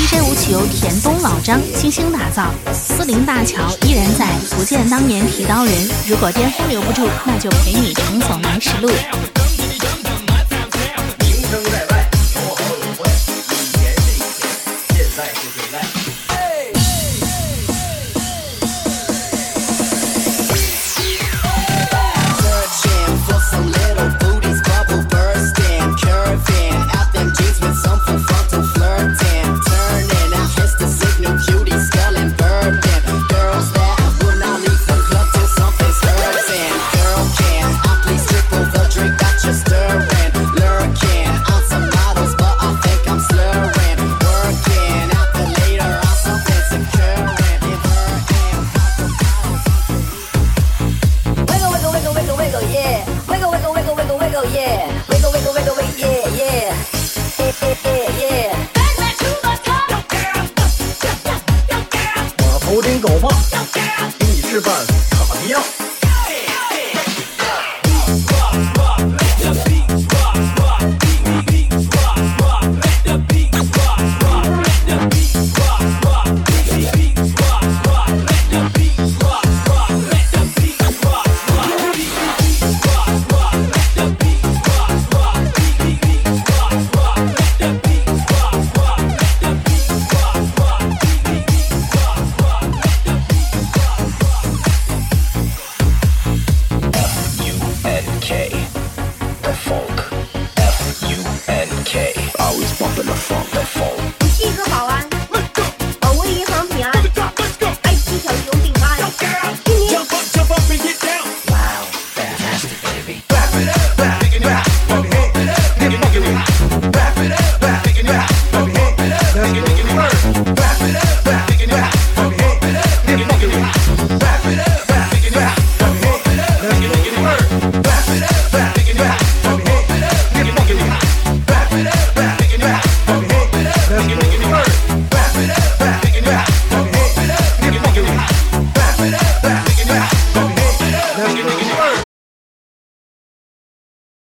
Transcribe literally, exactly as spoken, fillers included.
J 舞曲由田东老张精心打造，四邻大桥依然在，不见当年提刀人。如果巅峰留不住，那就陪你重走来时路。 名声在外，有好有坏，以前是以前，现在是现在。 我头顶狗棒，给你示范卡地亚。